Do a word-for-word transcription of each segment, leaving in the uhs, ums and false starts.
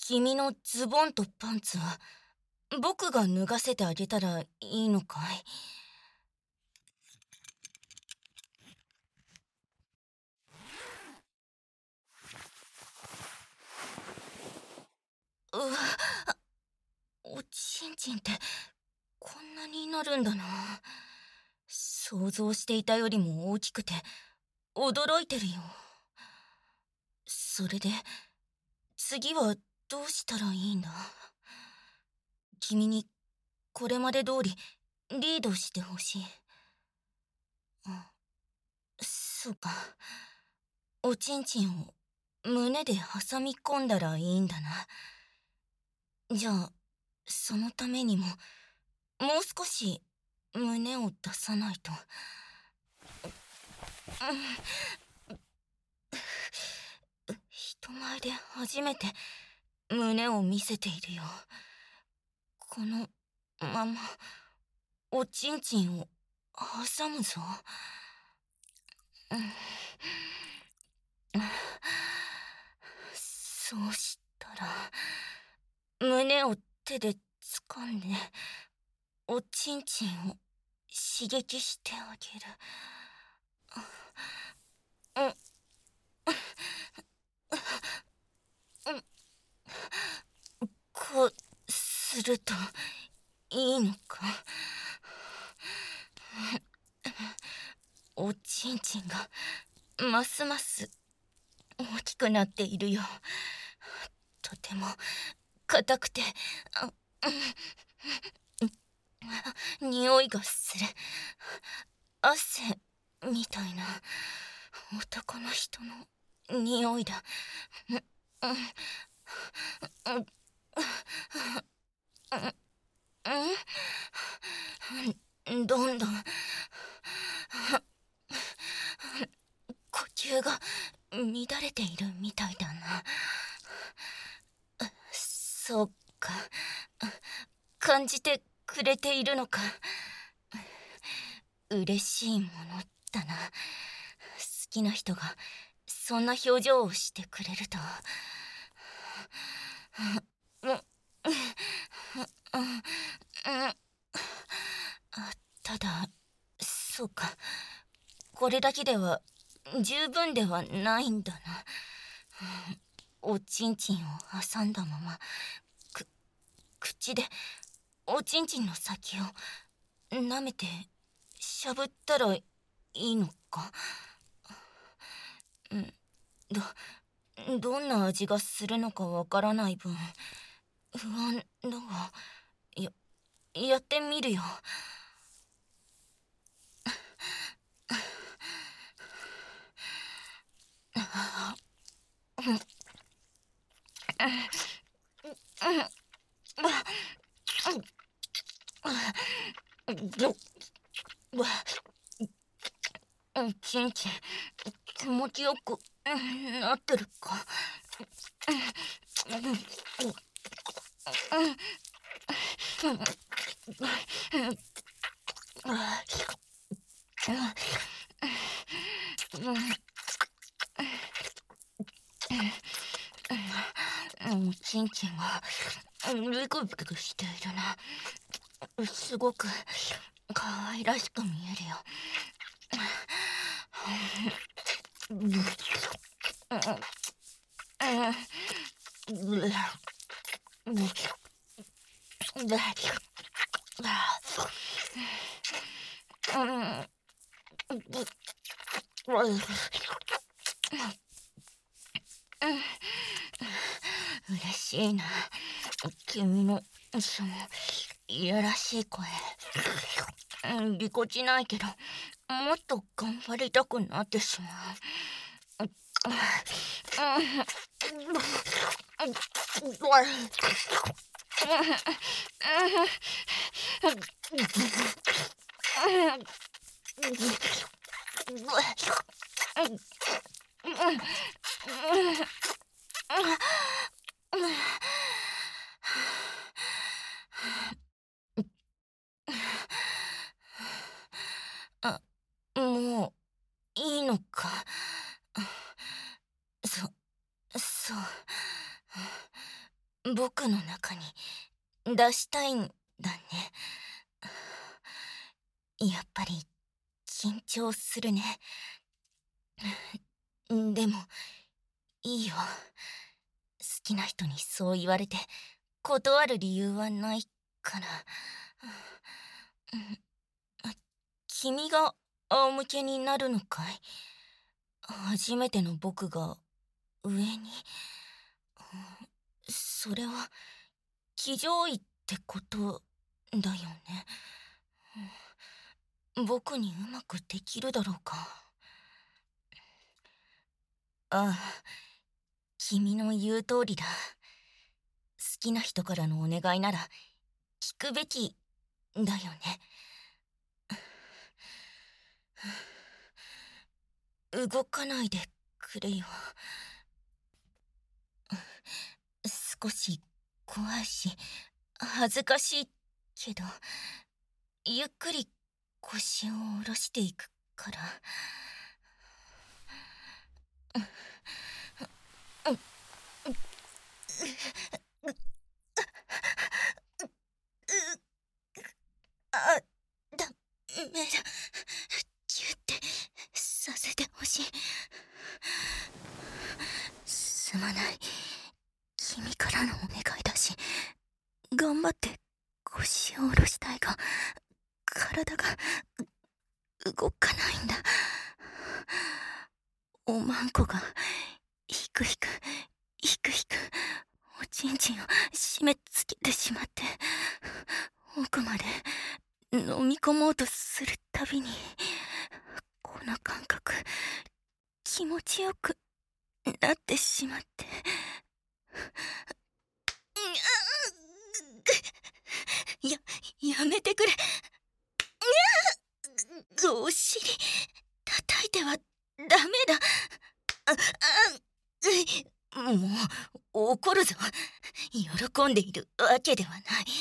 君のズボンとパンツは僕が脱がせてあげたらいいのかい？うわ、おちんちんってこんなになるんだな。想像していたよりも大きくて驚いてるよ。それで次はどうしたらいいんだ？君にこれまで通りリードしてほしい。あ、そうか。おちんちんを胸で挟み込んだらいいんだな。じゃあ、そのためにも、もう少し胸を出さないと。人前で初めて胸を見せているよ。このままおちんちんを挟むぞ。そうしたら胸を手で掴んでおちんちんを刺激してあげる。こうするといいのか？おちんちんがますます大きくなっているよ。とても硬くて、あ、匂いがする。汗みたいな男の人の匂いだ。どんどん呼吸が乱れているみたいだな。そうか、感じてくれているのか。嬉しいものだな。好きな人がそんな表情をしてくれると。ただ、そうか、これだけでは十分ではないんだな。おちんちんを挟んだまま、く、口でおちんちんの先を舐めてしゃぶったらいいのか？ど、どんな味がするのかわからない分、不安だが、や、やってみるよ。おちんちん、気持ちよくなってるか？おちんちんがビクビクしているな。すごく可愛らしく見えるよ。嬉しいな。君のそのいやらしい声。ぎこちないけど、もっと頑張りたくなってしまう。あ、もういいのか？そ、そう。 僕の中に出したいんだね。やっぱり緊張するね。でもいいよ。好きな人にそう言われて断る理由はないから。君が仰向けになるのかい？初めての僕が上に。それは騎乗位ってことだよね。僕にうまくできるだろうか。ああ、君の言う通りだ。好きな人からのお願いなら聞くべきだよね。動かないでくれよ。少し怖いし恥ずかしいけど、ゆっくり腰を下ろしていくから。あ、ダメだ。ギュってさせてほしい。すまない。君からのお願いだし、頑張って腰を下ろしたいが、体が動かないんだ。おまんこがひくひくひくひくおちんちんを締め付けてしまって、奥まで飲み込もうとするたびに、この感覚気持ちよくなってしまって。や、やめてくれ。お尻叩いてはダメだ。あ、あ、もう怒るぞ。喜んでいるわけではない。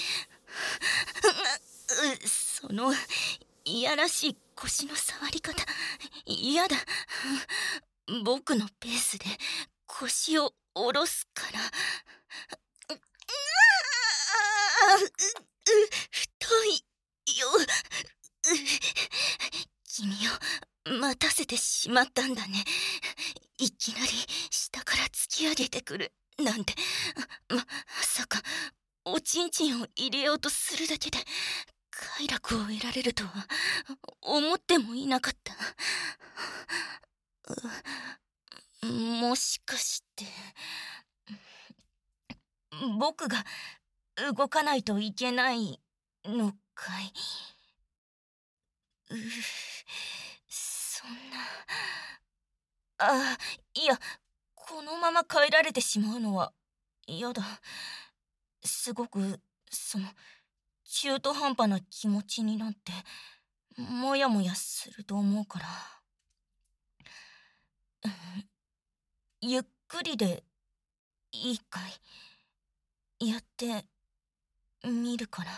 そのいやらしい腰の触り方嫌だ。僕のペースで腰を下ろすから。太いよ。君を待たせてしまったんだね。いきなり下から突き上げてくるなんて。ま、まさかおちんちんを入れようとするだけで快楽を得られるとは思ってもいなかった。もしかして僕が動かないといけないのかい？うそんな。あ、いや、このまま帰られてしまうのは嫌だ。すごくその中途半端な気持ちになってもやもやすると思うから。ゆっくりでいいかい？やってみるから。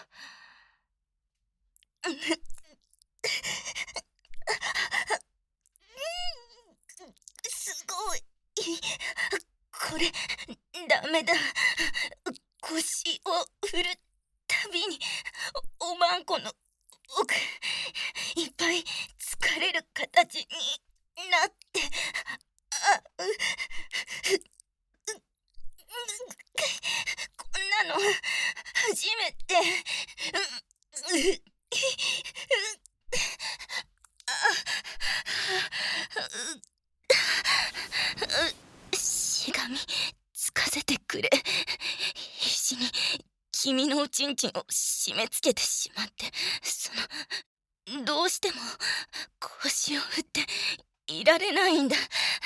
すごい。これダメだ。腰を振るたびにおまんこの奥いっぱい疲れる形になって、あ、う、う、こんなの初めて。う、う、しがみつかせてくれ。必死に君のおちんちんを締め付けてしまって、そのどうしても腰を振っていられないんだ。や、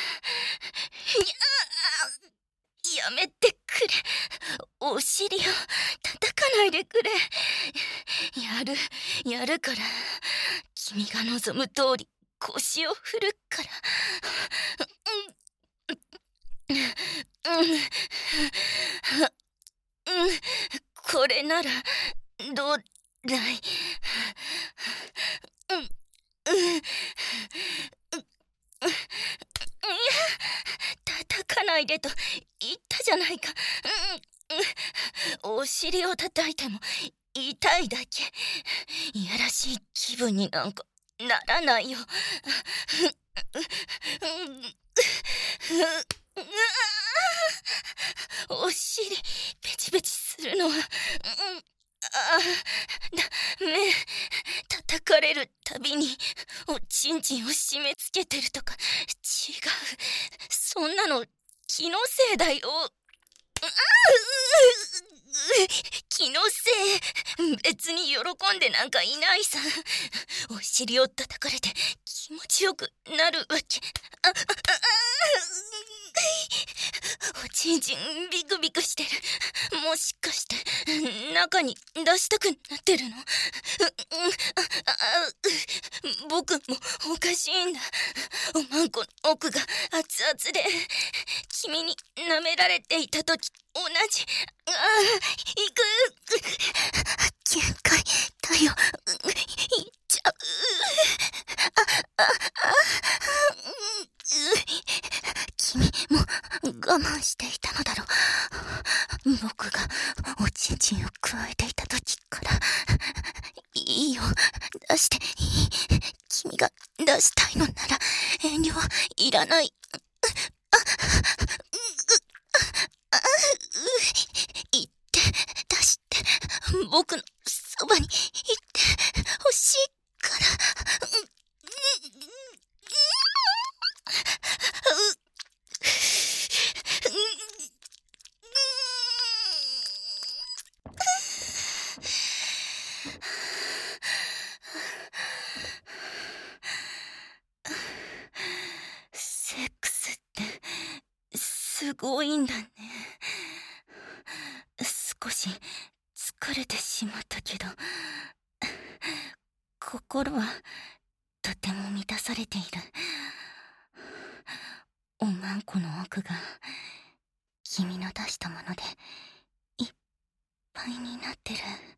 やめてくれ。お尻を叩かないでくれ。やるやるから。君が望む通り腰を振るから。うんうん、これならどうだい？うん、うん、叩かないでと言ったじゃないか。 お尻を叩いても痛いだけ。いやらしい気分になんかならないよ。お尻ペチペチするのは、うん、あだめ。叩かれるたびにおちんちんを締め付けてるとか。違う、そんなの気のせいだよ。気のせい。別に喜んでなんかいないさ。お尻を叩かれて気持ちよくなるわけ。ああおちんちんビクビクしてる。もしかして中に出したくなってるの？僕もおかしいんだ。おまんこの奥が熱々で、君に舐められていた時同じ。ああ、行く。限界だよ。行っちゃう。あああ君も我慢していたのだろう。僕がおちんちんをくわえていた時から。いいよ、出していい。君が出したいのなら遠慮はいらない。言って出して、僕のそばに行ってほしいから。セックスってすごいんだね。少し疲れてしまったけど、心はとても満たされている。おまんこの奥が君の出したものでいっぱいになってる。